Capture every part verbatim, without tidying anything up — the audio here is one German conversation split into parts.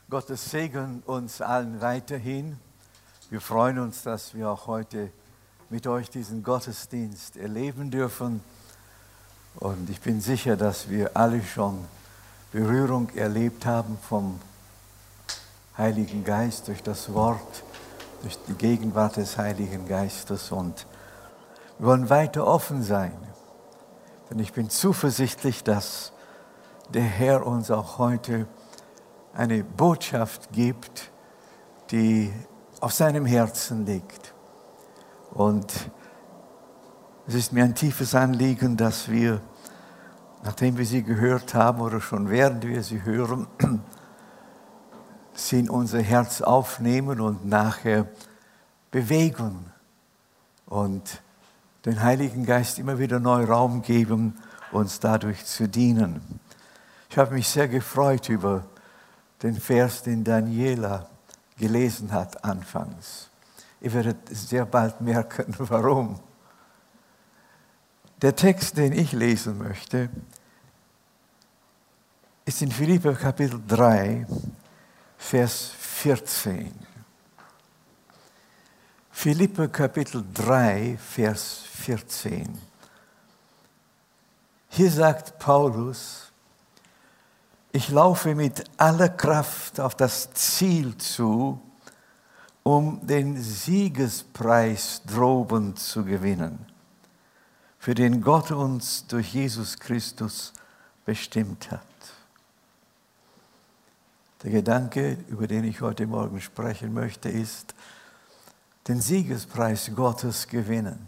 Gottes Segen uns allen weiterhin. Wir freuen uns, dass wir auch heute mit euch diesen Gottesdienst erleben dürfen. Und ich bin sicher, dass wir alle schon Berührung erlebt haben vom Heiligen Geist durch das Wort, durch die Gegenwart des Heiligen Geistes. Und wir wollen weiter offen sein. Denn ich bin zuversichtlich, dass der Herr uns auch heute eine Botschaft gibt, die auf seinem Herzen liegt. Und es ist mir ein tiefes Anliegen, dass wir, nachdem wir sie gehört haben oder schon während wir sie hören, sie in unser Herz aufnehmen und nachher bewegen und den Heiligen Geist immer wieder neu Raum geben, uns dadurch zu dienen. Ich habe mich sehr gefreut über den Vers, den Daniela gelesen hat anfangs. Ihr werdet sehr bald merken, warum. Der Text, den ich lesen möchte, ist in Philipper Kapitel drei, Vers vierzehn. Philipper Kapitel drei, Vers vierzehn. Hier sagt Paulus: Ich laufe mit aller Kraft auf das Ziel zu, um den Siegespreis droben zu gewinnen, für den Gott uns durch Jesus Christus bestimmt hat. Der Gedanke, über den ich heute Morgen sprechen möchte, ist, den Siegespreis Gottes gewinnen.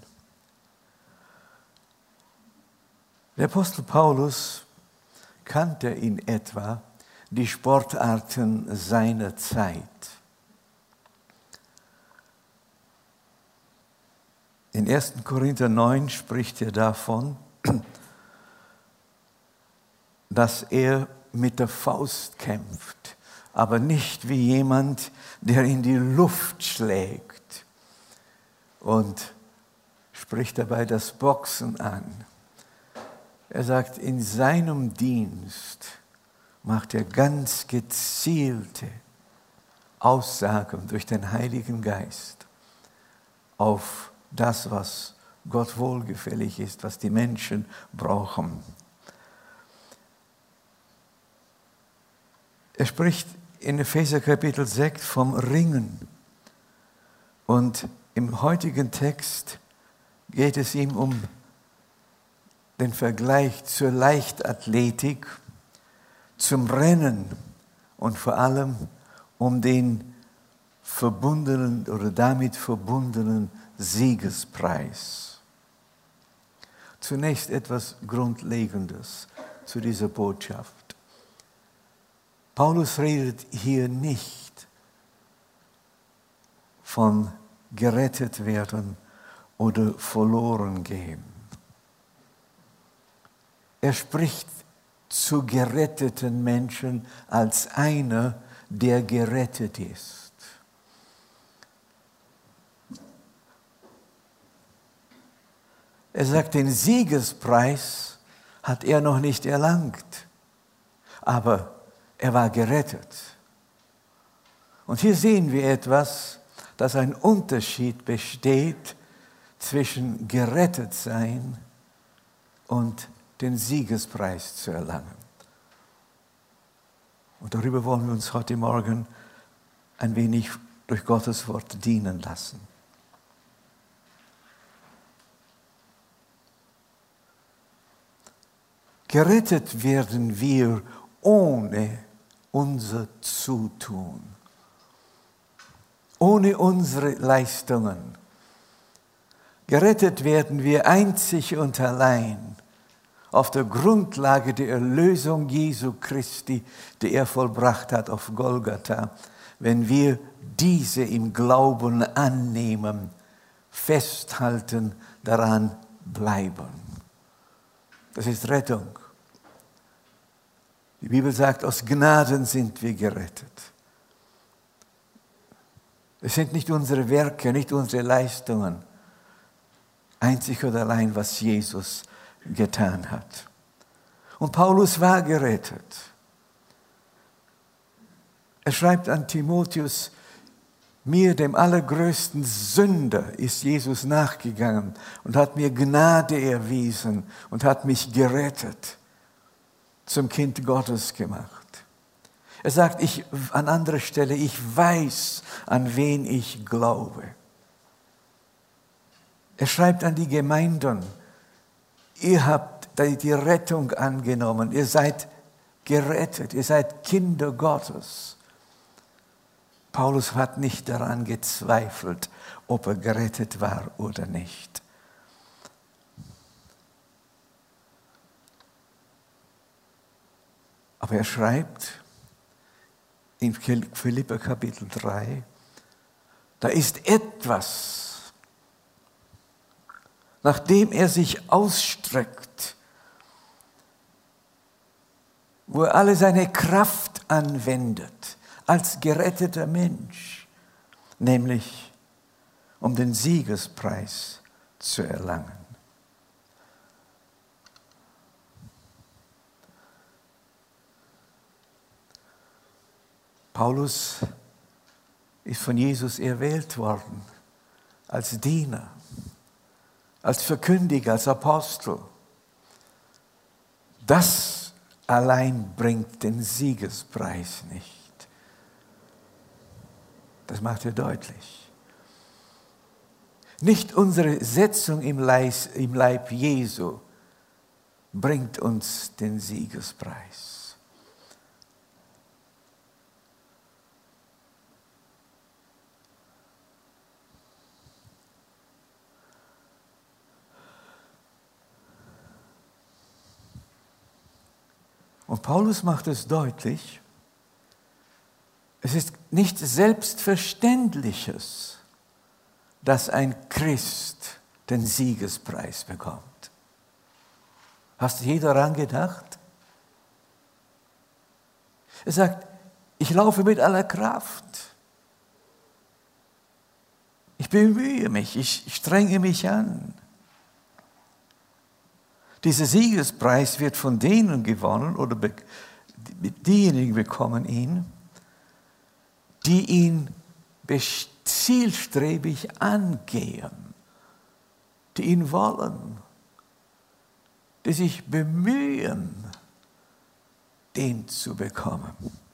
Der Apostel Paulus kannte in etwa die Sportarten seiner Zeit. In ersten Korinther neun spricht er davon, dass er mit der Faust kämpft, aber nicht wie jemand, der in die Luft schlägt, und spricht dabei das Boxen an. Er sagt, in seinem Dienst macht er ganz gezielte Aussagen durch den Heiligen Geist auf das, was Gott wohlgefällig ist, was die Menschen brauchen. Er spricht in Epheser Kapitel sechs vom Ringen. Und im heutigen Text geht es ihm um den Vergleich zur Leichtathletik, zum Rennen und vor allem um den verbundenen oder damit verbundenen Siegespreis. Zunächst etwas Grundlegendes zu dieser Botschaft. Paulus redet hier nicht von gerettet werden oder verloren gehen. Er spricht zu geretteten Menschen als einer, der gerettet ist. Er sagt, den Siegespreis hat er noch nicht erlangt, aber er war gerettet. Und hier sehen wir etwas, dass ein Unterschied besteht zwischen gerettet sein und den Siegespreis zu erlangen. Und darüber wollen wir uns heute Morgen ein wenig durch Gottes Wort dienen lassen. Gerettet werden wir ohne unser Zutun, ohne unsere Leistungen. Gerettet werden wir einzig und allein auf der Grundlage der Erlösung Jesu Christi, die er vollbracht hat auf Golgatha, wenn wir diese im Glauben annehmen, festhalten, daran bleiben. Das ist Rettung. Die Bibel sagt, aus Gnaden sind wir gerettet. Es sind nicht unsere Werke, nicht unsere Leistungen, einzig und allein, was Jesus getan hat. Und Paulus war gerettet. Er schreibt an Timotheus, mir, dem allergrößten Sünder, ist Jesus nachgegangen und hat mir Gnade erwiesen und hat mich gerettet, zum Kind Gottes gemacht. Er sagt, ich, an anderer Stelle, ich weiß, an wen ich glaube. Er schreibt an die Gemeinden, ihr habt die Rettung angenommen, ihr seid gerettet, ihr seid Kinder Gottes. Paulus hat nicht daran gezweifelt, ob er gerettet war oder nicht. Aber er schreibt in Philipper Kapitel drei, da ist etwas, nachdem er sich ausstreckt, wo er alle seine Kraft anwendet, als geretteter Mensch, nämlich um den Siegespreis zu erlangen. Paulus ist von Jesus erwählt worden als Diener, als Verkündiger, als Apostel. Das allein bringt den Siegespreis nicht. Das macht er deutlich. Nicht unsere Setzung im Leib Jesu bringt uns den Siegespreis. Und Paulus macht es deutlich, es ist nichts Selbstverständliches, dass ein Christ den Siegespreis bekommt. Hast du je daran gedacht? Er sagt, ich laufe mit aller Kraft. Ich bemühe mich, ich strenge mich an. Dieser Siegespreis wird von denen gewonnen, oder diejenigen bekommen ihn, die ihn zielstrebig angehen, die ihn wollen, die sich bemühen, den zu bekommen.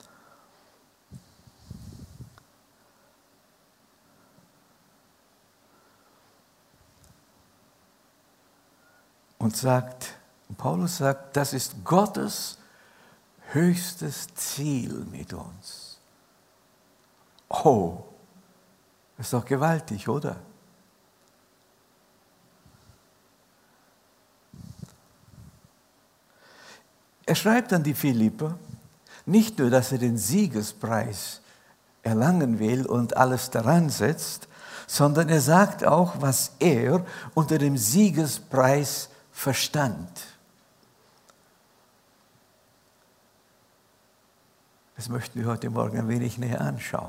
Und sagt, Paulus sagt, das ist Gottes höchstes Ziel mit uns. Oh, das ist doch gewaltig, oder? Er schreibt an die Philipper, nicht nur, dass er den Siegespreis erlangen will und alles daran setzt, sondern er sagt auch, was er unter dem Siegespreis verstand. Das möchten wir heute Morgen ein wenig näher anschauen.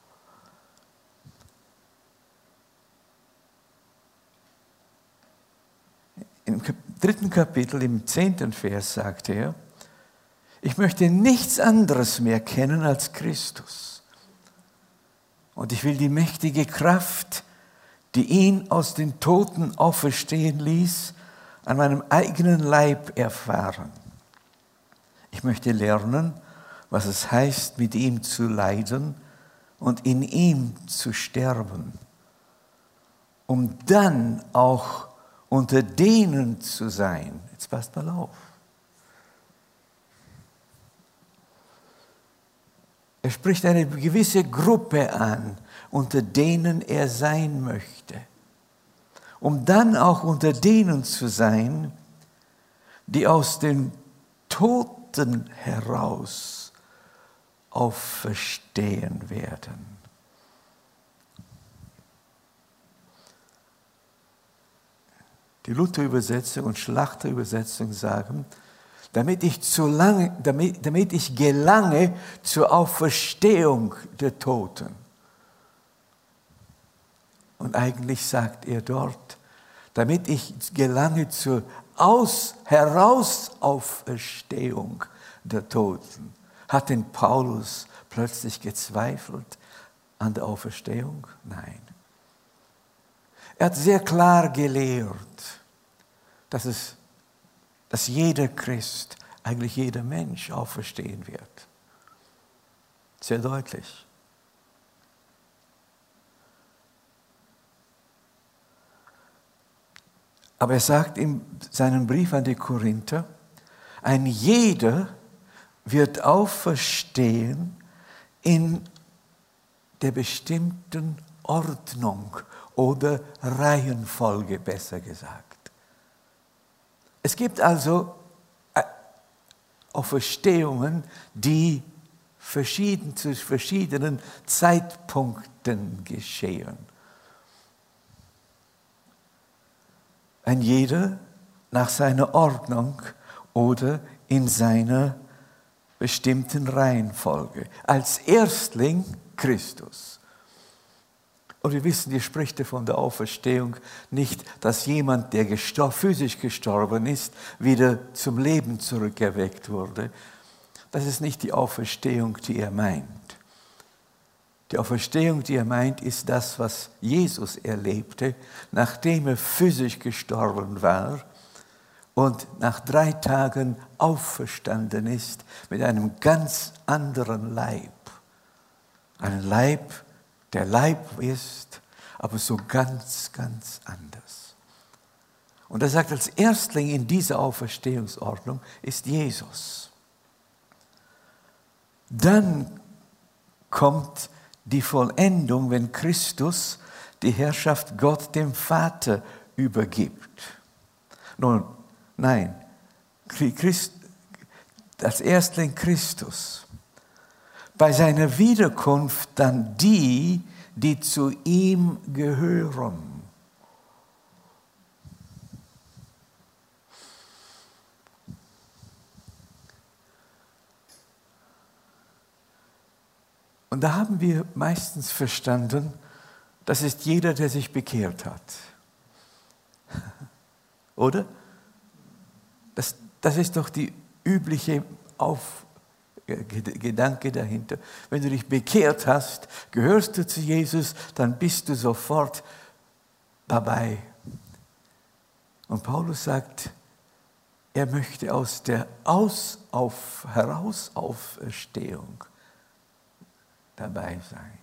Im dritten Kapitel, im zehnten Vers sagt er, ich möchte nichts anderes mehr kennen als Christus. Und ich will die mächtige Kraft, die ihn aus den Toten auferstehen ließ, an meinem eigenen Leib erfahren. Ich möchte lernen, was es heißt, mit ihm zu leiden und in ihm zu sterben, um dann auch unter denen zu sein. Jetzt passt mal auf. Er spricht eine gewisse Gruppe an, unter denen er sein möchte, um dann auch unter denen zu sein, die aus den Toten heraus auferstehen werden. Die Luther-Übersetzung und Schlachter-Übersetzung sagen, damit ich, zu lange, damit, damit ich gelange zur Auferstehung der Toten. Und eigentlich sagt er dort, damit ich gelange zur Aus, Herausauferstehung der Toten, hat den Paulus plötzlich gezweifelt an der Auferstehung? Nein. Er hat sehr klar gelehrt, dass, es, dass jeder Christ, eigentlich jeder Mensch auferstehen wird. Sehr deutlich. Aber er sagt in seinem Brief an die Korinther, ein jeder wird auferstehen in der bestimmten Ordnung oder Reihenfolge, besser gesagt. Es gibt also Auferstehungen, die verschieden, zu verschiedenen Zeitpunkten geschehen. Ein jeder nach seiner Ordnung oder in seiner bestimmten Reihenfolge. Als Erstling Christus. Und wir wissen, hier spricht er von der Auferstehung nicht, dass jemand, der gestor- physisch gestorben ist, wieder zum Leben zurückerweckt wurde. Das ist nicht die Auferstehung, die er meint. Die Auferstehung, die er meint, ist das, was Jesus erlebte, nachdem er physisch gestorben war und nach drei Tagen auferstanden ist mit einem ganz anderen Leib. Ein Leib, der Leib ist, aber so ganz, ganz anders. Und er sagt, als Erstling in dieser Auferstehungsordnung ist Jesus. Dann kommt die Vollendung, wenn Christus die Herrschaft Gott dem Vater übergibt. Nun, nein, Christ, als Erstling Christus. Bei seiner Wiederkunft dann die, die zu ihm gehören. Und da haben wir meistens verstanden, das ist jeder, der sich bekehrt hat. Oder? Das, das ist doch die übliche Auf, Gedanke dahinter. Wenn du dich bekehrt hast, gehörst du zu Jesus, dann bist du sofort dabei. Und Paulus sagt, er möchte aus der Aus, auf, Herausauferstehung dabei sein.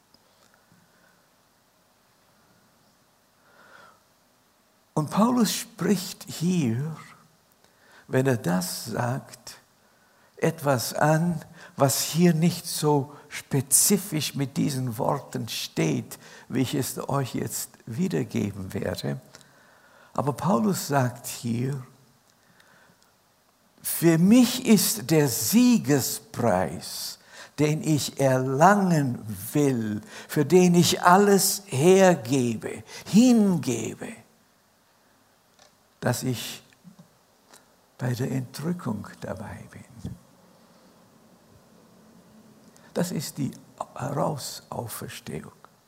Und Paulus spricht hier, wenn er das sagt, etwas an, was hier nicht so spezifisch mit diesen Worten steht, wie ich es euch jetzt wiedergeben werde. Aber Paulus sagt hier, für mich ist der Siegespreis, den ich erlangen will, für den ich alles hergebe, hingebe, dass ich bei der Entrückung dabei bin. Das ist die Herausauferstehung.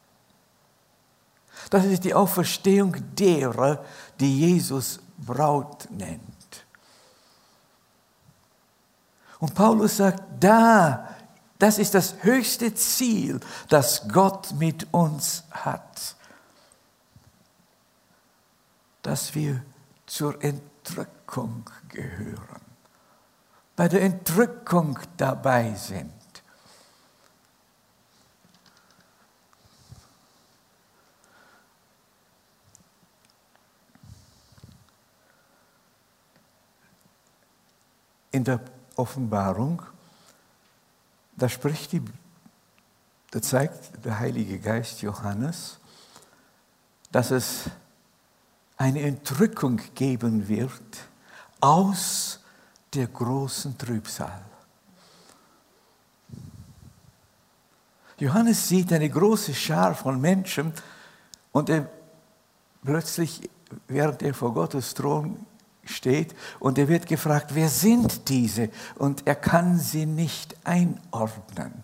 Das ist die Auferstehung derer, die Jesus Braut nennt. Und Paulus sagt, da, das ist das höchste Ziel, das Gott mit uns hat. Dass wir zur Entrückung gehören. Bei der Entrückung dabei sind. In der Offenbarung, da spricht die, da zeigt der Heilige Geist Johannes, dass es eine Entrückung geben wird aus der großen Trübsal. Johannes sieht eine große Schar von Menschen und er plötzlich, während er vor Gottes Thron steht, und er wird gefragt, wer sind diese? Und er kann sie nicht einordnen.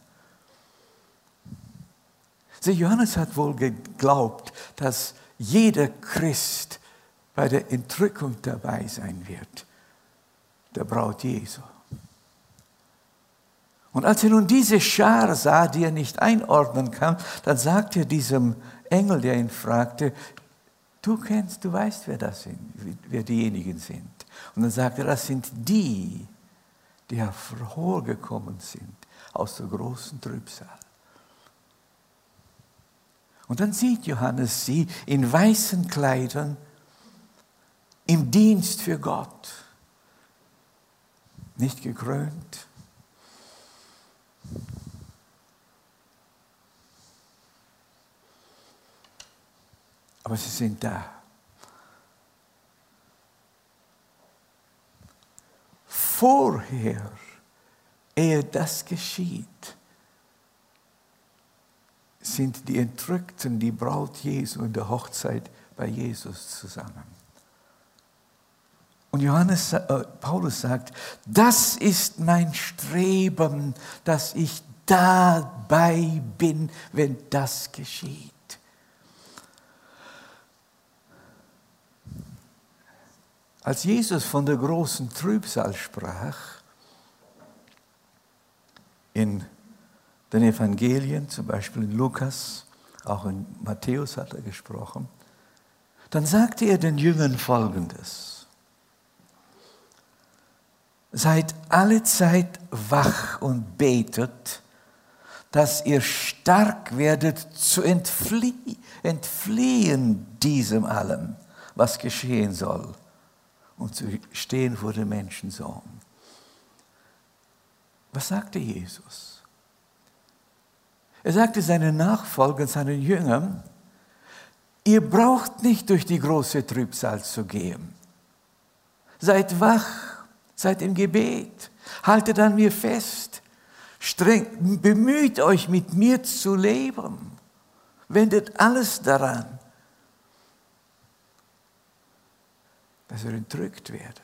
Sie, Johannes hat wohl geglaubt, dass jeder Christ bei der Entrückung dabei sein wird, der Braut Jesu. Und als er nun diese Schar sah, die er nicht einordnen kann, dann sagte er diesem Engel, der ihn fragte, du kennst, du weißt, wer das sind, wer diejenigen sind. Und dann sagte er, das sind die, die hervorgekommen sind aus der großen Trübsal. Und dann sieht Johannes sie in weißen Kleidern im Dienst für Gott. Nicht gekrönt. Aber sie sind da. Vorher, ehe das geschieht, sind die Entrückten, die Braut Jesu in der Hochzeit bei Jesus zusammen. Und Johannes, äh, Paulus sagt, das ist mein Streben, dass ich dabei bin, wenn das geschieht. Als Jesus von der großen Trübsal sprach, in den Evangelien, zum Beispiel in Lukas, auch in Matthäus hat er gesprochen, dann sagte er den Jüngern Folgendes: Seid alle Zeit wach und betet, dass ihr stark werdet zu entflie- entfliehen diesem allem, was geschehen soll, und zu stehen vor dem Menschensohn. Was sagte Jesus? Er sagte seinen Nachfolgern, seinen Jüngern, ihr braucht nicht durch die große Trübsal zu gehen. Seid wach, seid im Gebet, haltet an mir fest, streng, bemüht euch mit mir zu leben, wendet alles daran, dass ihr entrückt werdet.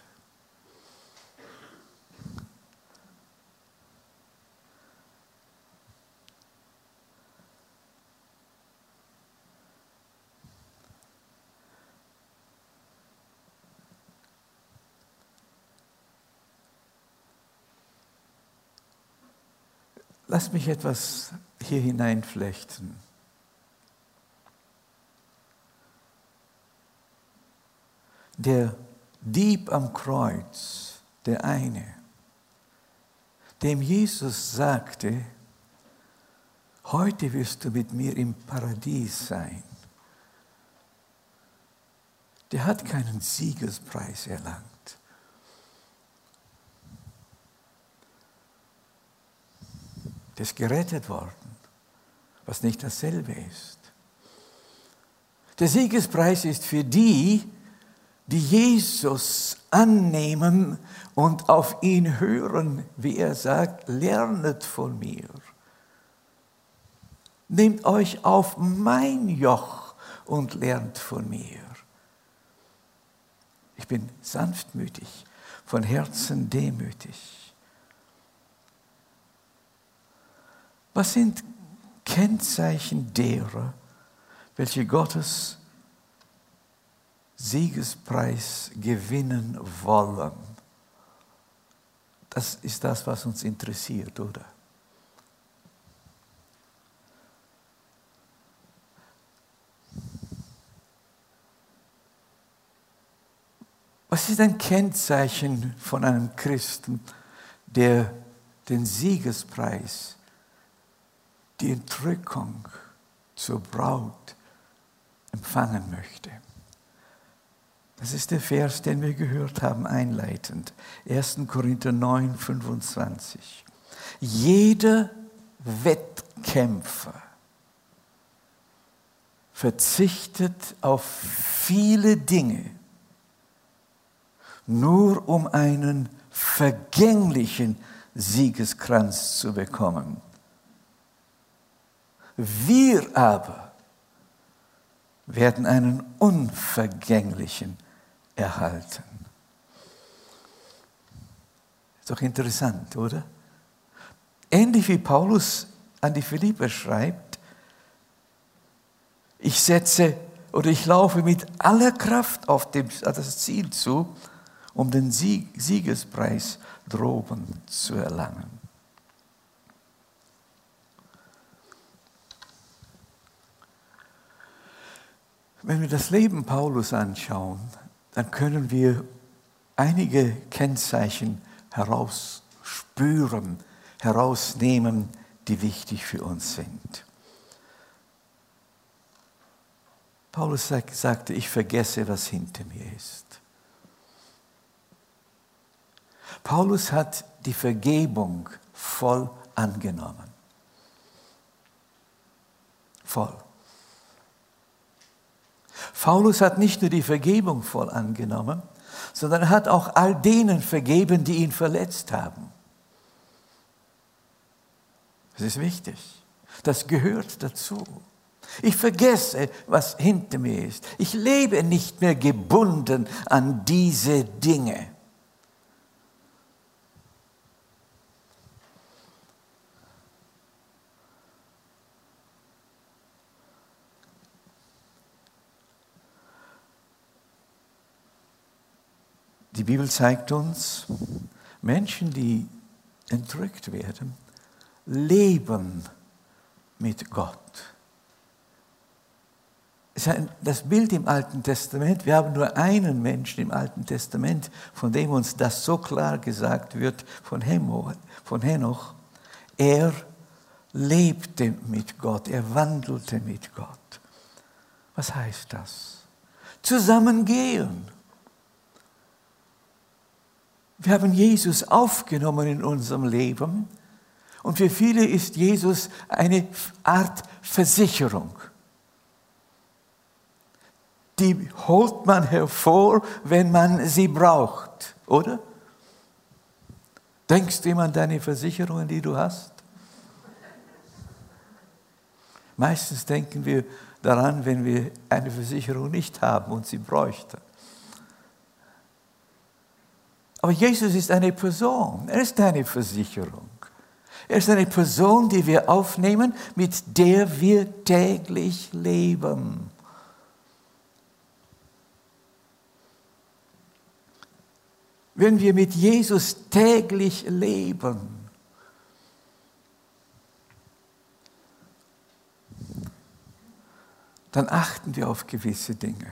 Lass mich etwas hier hineinflechten. Der Dieb am Kreuz, der eine, dem Jesus sagte, heute wirst du mit mir im Paradies sein, der hat keinen Siegespreis erlangt. Der ist gerettet worden, was nicht dasselbe ist. Der Siegespreis ist für die, die Jesus annehmen und auf ihn hören, wie er sagt, lernet von mir. Nehmt euch auf mein Joch und lernt von mir. Ich bin sanftmütig, von Herzen demütig. Was sind Kennzeichen derer, welche Gottes Siegespreis gewinnen wollen? Das ist das, was uns interessiert, oder? Was ist ein Kennzeichen von einem Christen, der den Siegespreis, die Entrückung zur Braut empfangen möchte? Das ist der Vers, den wir gehört haben, einleitend. erster Korinther neun, fünfundzwanzig. Jeder Wettkämpfer verzichtet auf viele Dinge, nur um einen vergänglichen Siegeskranz zu bekommen. Wir aber werden einen unvergänglichen erhalten. Ist doch interessant, oder? Ähnlich wie Paulus an die Philipper schreibt, ich setze oder ich laufe mit aller Kraft auf das Ziel zu, um den Sieg, Siegespreis droben zu erlangen. Wenn wir das Leben Paulus anschauen, dann können wir einige Kennzeichen herausspüren, herausnehmen, die wichtig für uns sind. Paulus sagte, ich vergesse, was hinter mir ist. Paulus hat die Vergebung voll angenommen. Voll. Paulus hat nicht nur die Vergebung voll angenommen, sondern er hat auch all denen vergeben, die ihn verletzt haben. Das ist wichtig. Das gehört dazu. Ich vergesse, was hinter mir ist. Ich lebe nicht mehr gebunden an diese Dinge. Die Bibel zeigt uns, Menschen, die entrückt werden, leben mit Gott. Das Bild im Alten Testament, wir haben nur einen Menschen im Alten Testament, von dem uns das so klar gesagt wird, von Henoch. Er lebte mit Gott, er wandelte mit Gott. Was heißt das? Zusammengehen. Wir haben Jesus aufgenommen in unserem Leben und für viele ist Jesus eine Art Versicherung. Die holt man hervor, wenn man sie braucht, oder? Denkst du immer an deine Versicherungen, die du hast? Meistens denken wir daran, wenn wir eine Versicherung nicht haben und sie bräuchten. Aber Jesus ist eine Person, er ist eine Versicherung. Er ist eine Person, die wir aufnehmen, mit der wir täglich leben. Wenn wir mit Jesus täglich leben, dann achten wir auf gewisse Dinge.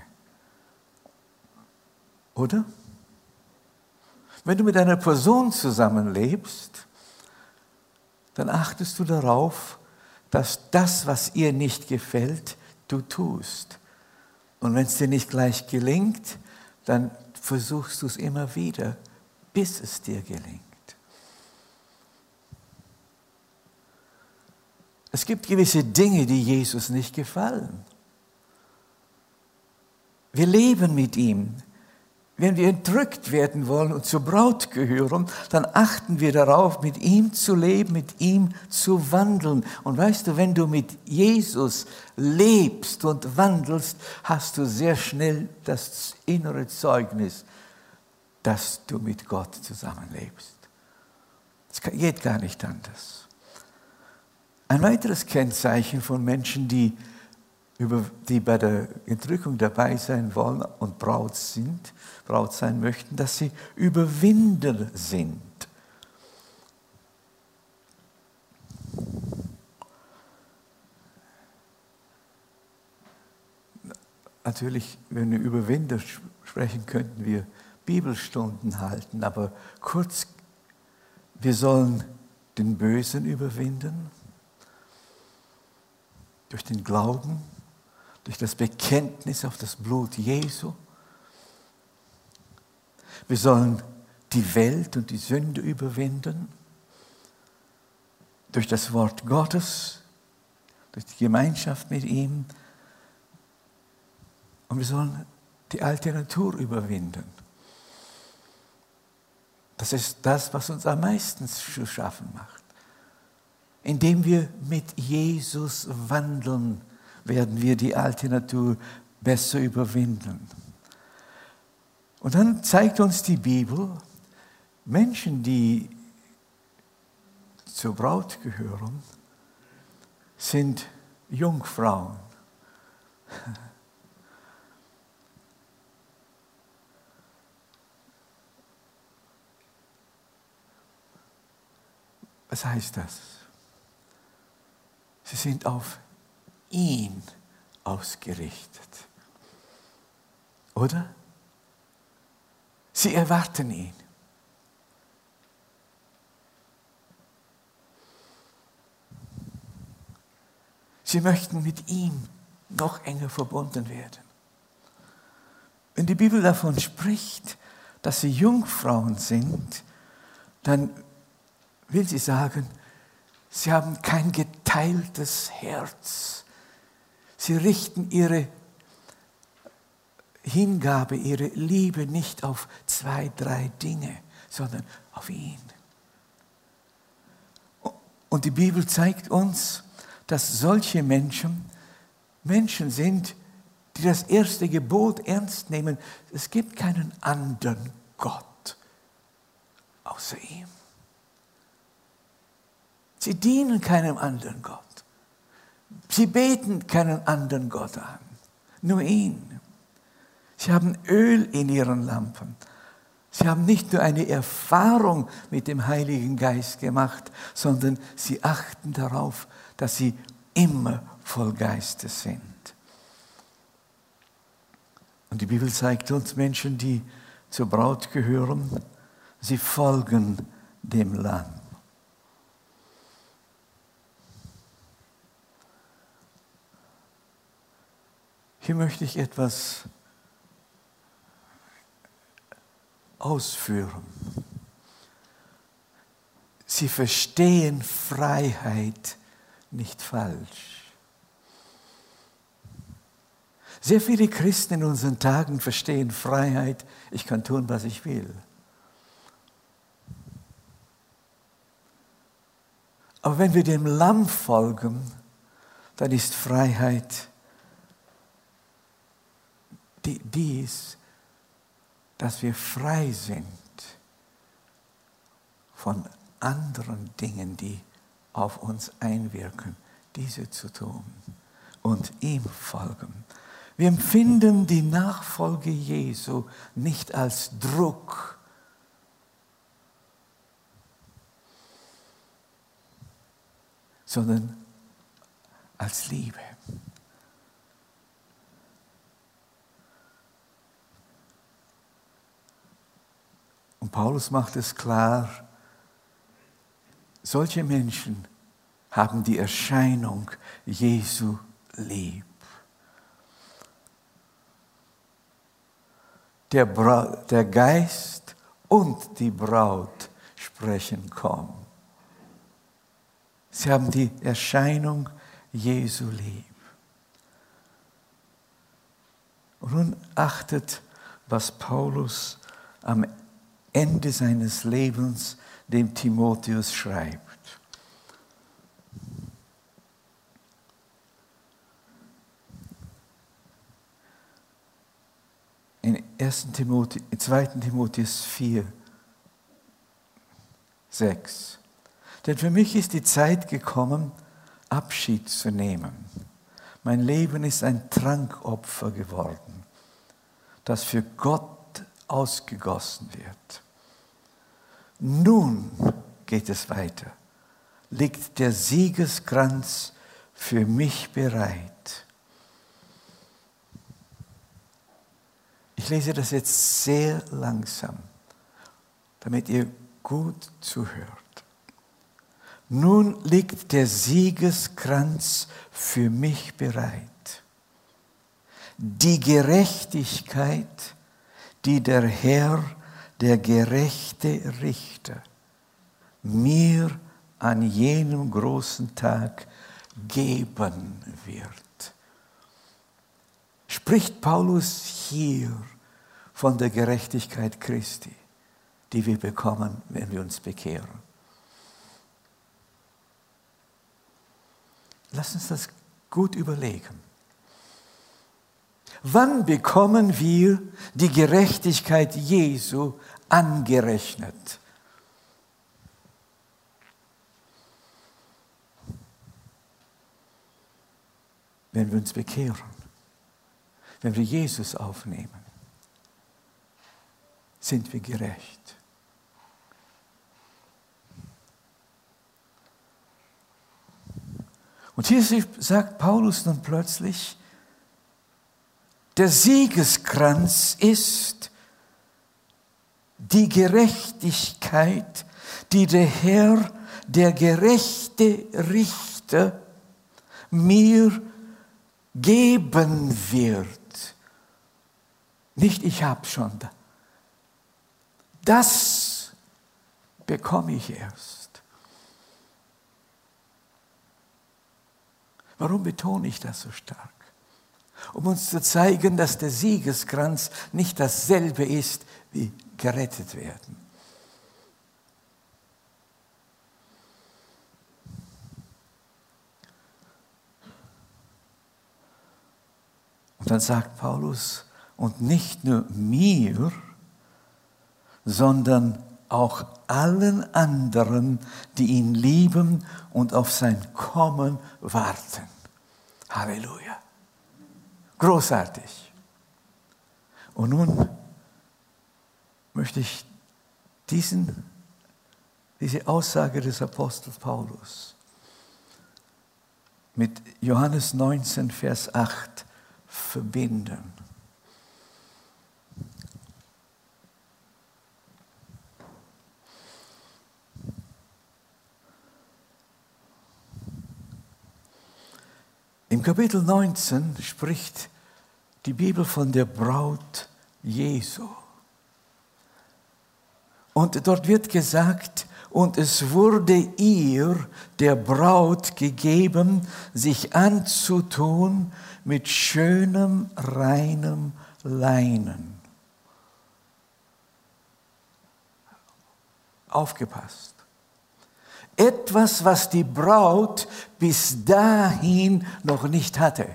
Oder? Wenn du mit einer Person zusammenlebst, dann achtest du darauf, dass das, was ihr nicht gefällt, du tust. Und wenn es dir nicht gleich gelingt, dann versuchst du es immer wieder, bis es dir gelingt. Es gibt gewisse Dinge, die Jesus nicht gefallen. Wir leben mit ihm. Wenn wir entrückt werden wollen und zur Braut gehören, dann achten wir darauf, mit ihm zu leben, mit ihm zu wandeln. Und weißt du, wenn du mit Jesus lebst und wandelst, hast du sehr schnell das innere Zeugnis, dass du mit Gott zusammenlebst. Es geht gar nicht anders. Ein weiteres Kennzeichen von Menschen, die über die bei der Entrückung dabei sein wollen und Braut sind, Braut sein möchten, dass sie Überwinder sind. Natürlich, wenn wir über Überwinder sprechen, könnten wir Bibelstunden halten, aber kurz, wir sollen den Bösen überwinden, durch den Glauben, durch das Bekenntnis auf das Blut Jesu. Wir sollen die Welt und die Sünde überwinden, durch das Wort Gottes, durch die Gemeinschaft mit ihm. Und wir sollen die alte Natur überwinden. Das ist das, was uns am meisten zu schaffen macht. Indem wir mit Jesus wandeln, werden wir die alte Natur besser überwinden. Und dann zeigt uns die Bibel, Menschen, die zur Braut gehören, sind Jungfrauen. Was heißt das? Sie sind auf ihn ausgerichtet. Oder? Sie erwarten ihn. Sie möchten mit ihm noch enger verbunden werden. Wenn die Bibel davon spricht, dass sie Jungfrauen sind, dann will sie sagen, sie haben kein geteiltes Herz. Sie richten ihre Hingabe, ihre Liebe nicht auf zwei, drei Dinge, sondern auf ihn. Und die Bibel zeigt uns, dass solche Menschen Menschen sind, die das erste Gebot ernst nehmen. Es gibt keinen anderen Gott außer ihm. Sie dienen keinem anderen Gott. Sie beten keinen anderen Gott an, nur ihn. Sie haben Öl in ihren Lampen. Sie haben nicht nur eine Erfahrung mit dem Heiligen Geist gemacht, sondern sie achten darauf, dass sie immer voll Geistes sind. Und die Bibel zeigt uns Menschen, die zur Braut gehören, sie folgen dem Lamm. Hier möchte ich etwas ausführen. Sie verstehen Freiheit nicht falsch. Sehr viele Christen in unseren Tagen verstehen Freiheit, ich kann tun, was ich will. Aber wenn wir dem Lamm folgen, dann ist Freiheit dies, dass wir frei sind von anderen Dingen, die auf uns einwirken, diese zu tun und ihm folgen. Wir empfinden die Nachfolge Jesu nicht als Druck, sondern als Liebe. Und Paulus macht es klar, solche Menschen haben die Erscheinung Jesu lieb. Der, Bra- der Geist und die Braut sprechen, komm. Sie haben die Erscheinung Jesu lieb. Und nun achtet, was Paulus am Ende seines Lebens dem Timotheus schreibt. In ersten Timotheus, in zweiten Timotheus vier, sechs. Denn für mich ist die Zeit gekommen, Abschied zu nehmen. Mein Leben ist ein Trankopfer geworden, das für Gott ausgegossen wird. Nun geht es weiter. Liegt der Siegeskranz für mich bereit. Ich lese das jetzt sehr langsam, damit ihr gut zuhört. Nun liegt der Siegeskranz für mich bereit. Die Gerechtigkeit, die der Herr, der gerechte Richter, mir an jenem großen Tag geben wird. Spricht Paulus hier von der Gerechtigkeit Christi, die wir bekommen, wenn wir uns bekehren. Lass uns das gut überlegen. Wann bekommen wir die Gerechtigkeit Jesu angerechnet? Wenn wir uns bekehren, wenn wir Jesus aufnehmen, sind wir gerecht. Und hier sagt Paulus nun plötzlich, Der Siegeskranz ist die Gerechtigkeit, die der Herr, der gerechte Richter, mir geben wird. Nicht ich habe schon. Das bekomme ich erst. Warum betone ich das so stark? Um uns zu zeigen, dass der Siegeskranz nicht dasselbe ist wie gerettet werden. Und dann sagt Paulus, und nicht nur mir, sondern auch allen anderen, die ihn lieben und auf sein Kommen warten. Halleluja. Großartig. Und nun möchte ich diesen, diese Aussage des Apostels Paulus mit Johannes neunzehn, Vers acht verbinden. Im Kapitel neunzehn spricht die Bibel von der Braut Jesu. Und dort wird gesagt, und es wurde ihr, der Braut, gegeben, sich anzutun mit schönem, reinem Leinen. Aufgepasst. Etwas, was die Braut bis dahin noch nicht hatte.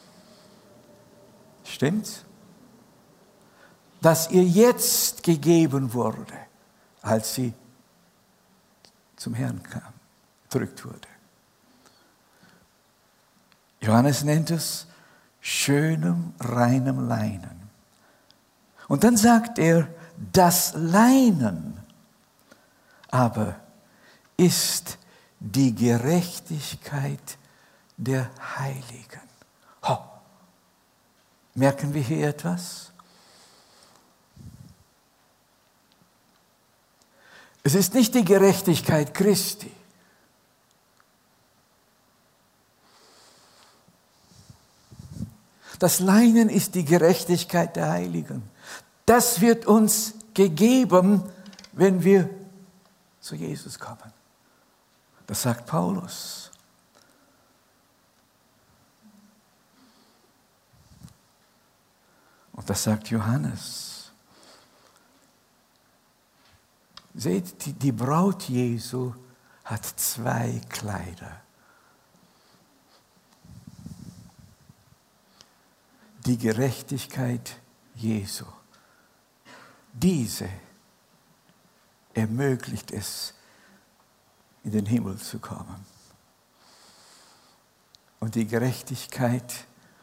Stimmt's? Das ihr jetzt gegeben wurde, als sie zum Herrn kam, gedrückt wurde. Johannes nennt es schönem, reinem Leinen. Und dann sagt er, das Leinen aber ist die Gerechtigkeit der Heiligen. Ho. Merken wir hier etwas? Es ist nicht die Gerechtigkeit Christi. Das Leinen ist die Gerechtigkeit der Heiligen. Das wird uns gegeben, wenn wir zu Jesus kommen. Das sagt Paulus. Und das sagt Johannes. Seht, die, die Braut Jesu hat zwei Kleider. Die Gerechtigkeit Jesu. Diese ermöglicht es, in den Himmel zu kommen. Und die Gerechtigkeit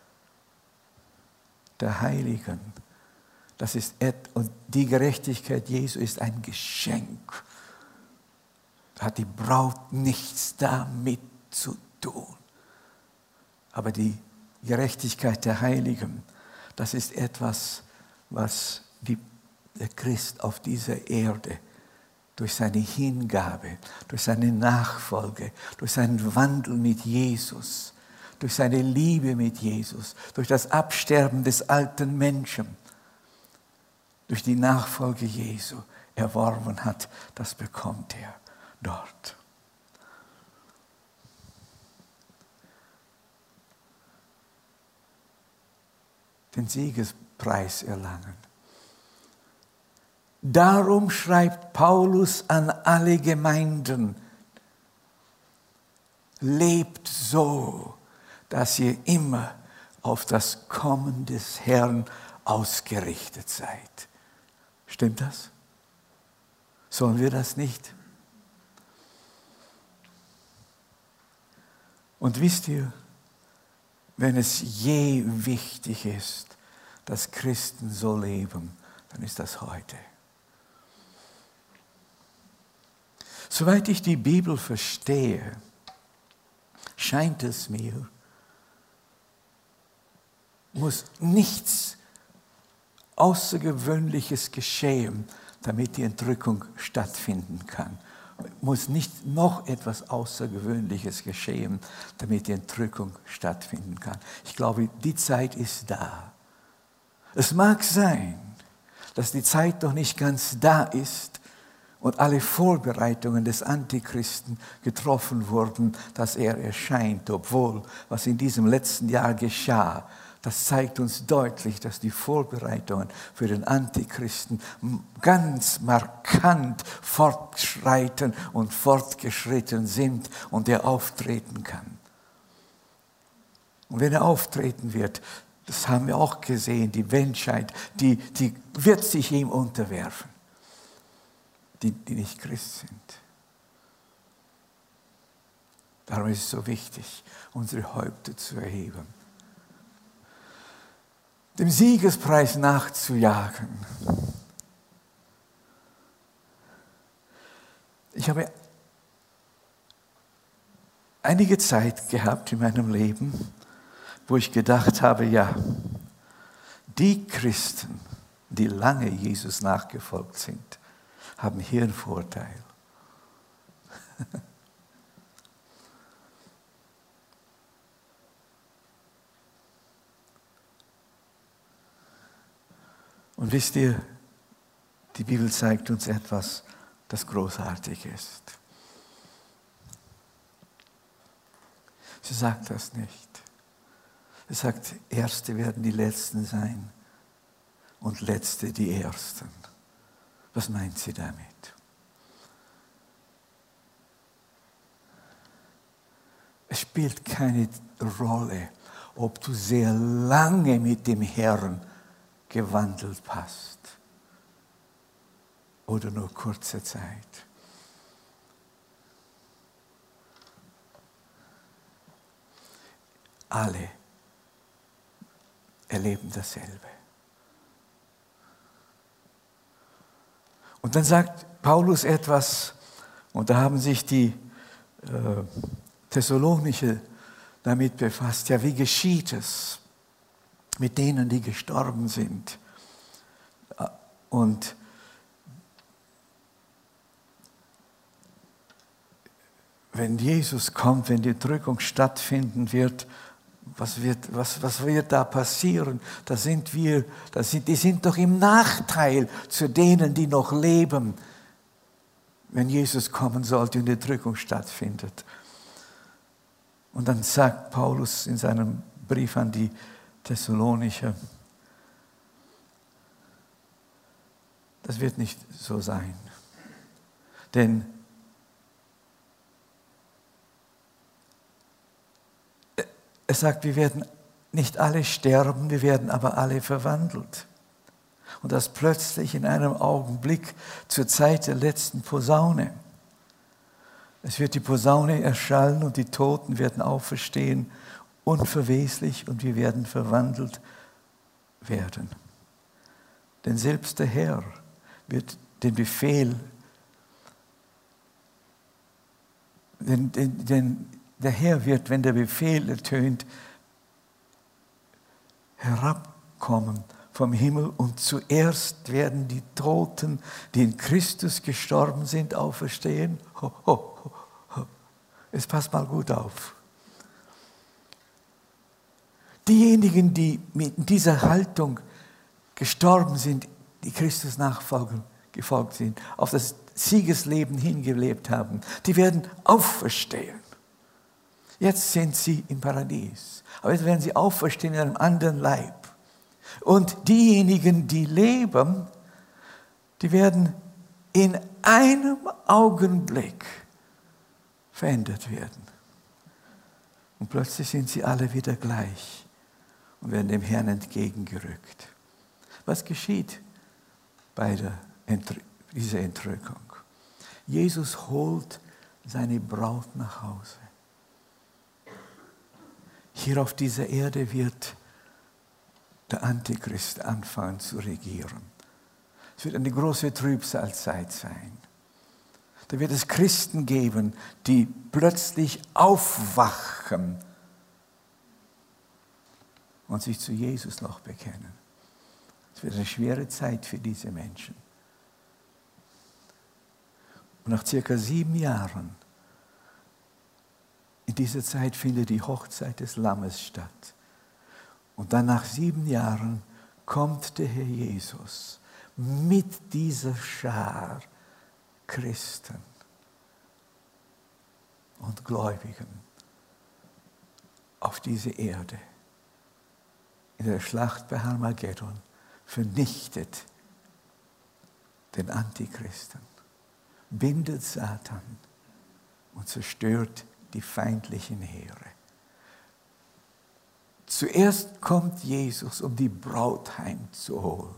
der Heiligen, das ist et, und die Gerechtigkeit Jesu ist ein Geschenk. Da hat die Braut nichts damit zu tun. Aber die Gerechtigkeit der Heiligen, das ist etwas, was die, der Christ auf dieser Erde durch seine Hingabe, durch seine Nachfolge, durch seinen Wandel mit Jesus, durch seine Liebe mit Jesus, durch das Absterben des alten Menschen, durch die Nachfolge Jesu erworben hat, das bekommt er dort. Den Siegespreis erlangen. Darum schreibt Paulus an alle Gemeinden, lebt so, dass ihr immer auf das Kommen des Herrn ausgerichtet seid. Stimmt das? Sollen wir das nicht? Und wisst ihr, wenn es je wichtig ist, dass Christen so leben, dann ist das heute. Soweit ich die Bibel verstehe, scheint es mir, muss nichts Außergewöhnliches geschehen, damit die Entrückung stattfinden kann. Muss nicht noch etwas Außergewöhnliches geschehen, damit die Entrückung stattfinden kann. Ich glaube, die Zeit ist da. Es mag sein, dass die Zeit noch nicht ganz da ist und alle Vorbereitungen des Antichristen getroffen wurden, dass er erscheint, obwohl, was in diesem letzten Jahr geschah, das zeigt uns deutlich, dass die Vorbereitungen für den Antichristen ganz markant fortschreiten und fortgeschritten sind und er auftreten kann. Und wenn er auftreten wird, das haben wir auch gesehen, die Menschheit, die, die wird sich ihm unterwerfen, die, die nicht Christ sind. Darum ist es so wichtig, unsere Häupter zu erheben, dem Siegespreis nachzujagen. Ich habe einige Zeit gehabt in meinem Leben, wo ich gedacht habe, ja, die Christen, die lange Jesus nachgefolgt sind, haben hier einen Vorteil. Und wisst ihr, die Bibel zeigt uns etwas, das großartig ist. Sie sagt das nicht. Sie sagt, Erste werden die Letzten sein und Letzte die Ersten. Was meint sie damit? Es spielt keine Rolle, ob du sehr lange mit dem Herrn gewandelt hast oder nur kurze Zeit. Alle erleben dasselbe. Und dann sagt Paulus etwas, und da haben sich die äh, Thessalonicher damit befasst, ja, wie geschieht es mit denen, die gestorben sind? Und wenn Jesus kommt, wenn die Entrückung stattfinden wird, was wird, was, was wird da passieren? Da sind wir, da sind, die sind doch im Nachteil zu denen, die noch leben, wenn Jesus kommen sollte und die Entrückung stattfindet. Und dann sagt Paulus in seinem Brief an die Thessalonicher, das wird nicht so sein. Denn er sagt, wir werden nicht alle sterben, wir werden aber alle verwandelt. Und das plötzlich in einem Augenblick zur Zeit der letzten Posaune. Es wird die Posaune erschallen und die Toten werden auferstehen, unverweslich, und wir werden verwandelt werden. Denn selbst der Herr wird den Befehl, denn, denn, denn der Herr wird, wenn der Befehl ertönt, herabkommen vom Himmel und zuerst werden die Toten, die in Christus gestorben sind, auferstehen. Ho, ho, ho, ho. Es passt mal gut auf. Diejenigen, die mit dieser Haltung gestorben sind, die Christus nachfolgen, gefolgt sind, auf das Siegesleben hingelebt haben, die werden auferstehen. Jetzt sind sie im Paradies, aber jetzt werden sie auferstehen in einem anderen Leib. Und diejenigen, die leben, die werden in einem Augenblick verändert werden. Und plötzlich sind sie alle wieder gleich und werden dem Herrn entgegengerückt. Was geschieht bei der Entr- dieser Entrückung? Jesus holt seine Braut nach Hause. Hier auf dieser Erde wird der Antichrist anfangen zu regieren. Es wird eine große Trübsalzeit sein. Da wird es Christen geben, die plötzlich aufwachen und sich zu Jesus noch bekennen. Es wird eine schwere Zeit für diese Menschen. Und nach circa sieben Jahren, in dieser Zeit findet die Hochzeit des Lammes statt. Und dann nach sieben Jahren kommt der Herr Jesus mit dieser Schar Christen und Gläubigen auf diese Erde. In der Schlacht bei Armageddon vernichtet den Antichristen, bindet Satan und zerstört die feindlichen Heere. Zuerst kommt Jesus, um die Braut heimzuholen.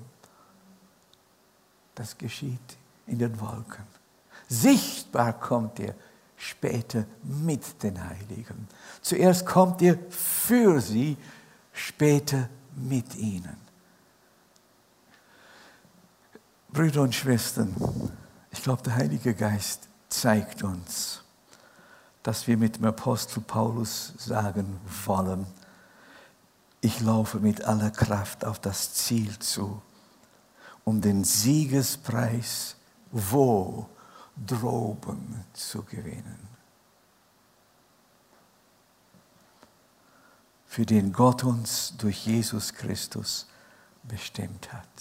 Das geschieht in den Wolken. Sichtbar kommt er später mit den Heiligen. Zuerst kommt er für sie, später mit ihnen. Brüder und Schwestern, ich glaube, der Heilige Geist zeigt uns, dass wir mit dem Apostel Paulus sagen wollen, ich laufe mit aller Kraft auf das Ziel zu, um den Siegespreis wo droben zu gewinnen. Für den Gott uns durch Jesus Christus bestimmt hat.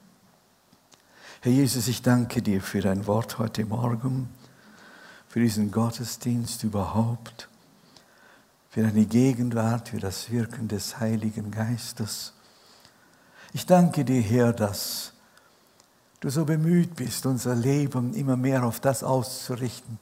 Herr Jesus, ich danke dir für dein Wort heute Morgen, für diesen Gottesdienst überhaupt, für deine Gegenwart, für das Wirken des Heiligen Geistes. Ich danke dir, Herr, dass du so bemüht bist, unser Leben immer mehr auf das auszurichten,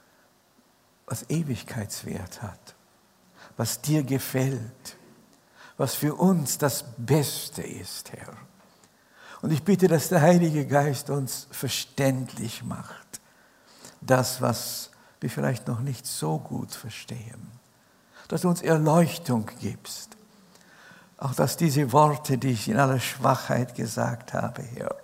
was Ewigkeitswert hat, was dir gefällt, was für uns das Beste ist, Herr. Und ich bitte, dass der Heilige Geist uns verständlich macht, das, was wir vielleicht noch nicht so gut verstehen, dass du uns Erleuchtung gibst, auch dass diese Worte, die ich in aller Schwachheit gesagt habe, Herr,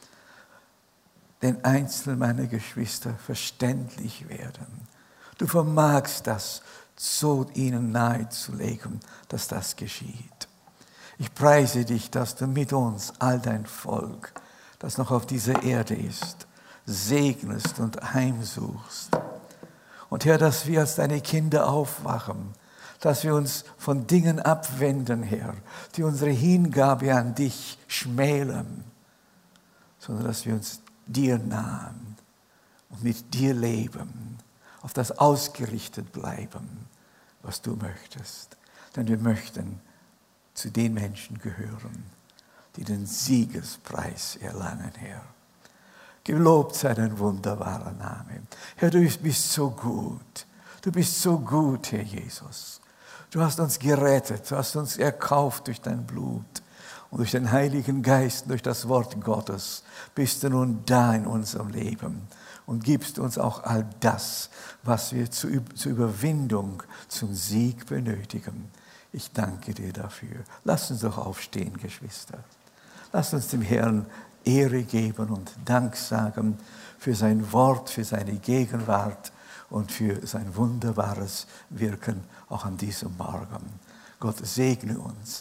den Einzelnen meiner Geschwister verständlich werden. Du vermagst das so ihnen nahezulegen, dass das geschieht. Ich preise dich, dass du mit uns all dein Volk, das noch auf dieser Erde ist, segnest und heimsuchst. Und Herr, dass wir als deine Kinder aufwachen, dass wir uns von Dingen abwenden, Herr, die unsere Hingabe an dich schmälern, sondern dass wir uns dir nahen und mit dir leben, auf das ausgerichtet bleiben, was du möchtest. Denn wir möchten zu den Menschen gehören, die den Siegespreis erlangen, Herr. Gelobt sei dein wunderbarer Name. Herr, du bist so gut. Du bist so gut, Herr Jesus. Du hast uns gerettet, du hast uns erkauft durch dein Blut. Und durch den Heiligen Geist, durch das Wort Gottes, bist du nun da in unserem Leben und gibst uns auch all das, was wir zur Überwindung, zum Sieg benötigen. Ich danke dir dafür. Lass uns doch aufstehen, Geschwister. Lass uns dem Herrn Ehre geben und Dank sagen für sein Wort, für seine Gegenwart und für sein wunderbares Wirken auch an diesem Morgen. Gott segne uns.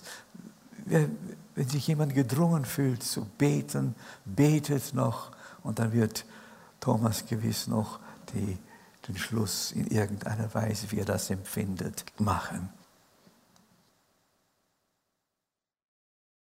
Wenn sich jemand gedrungen fühlt zu beten, betet noch und dann wird Thomas gewiss noch die, den Schluss in irgendeiner Weise, wie er das empfindet, machen.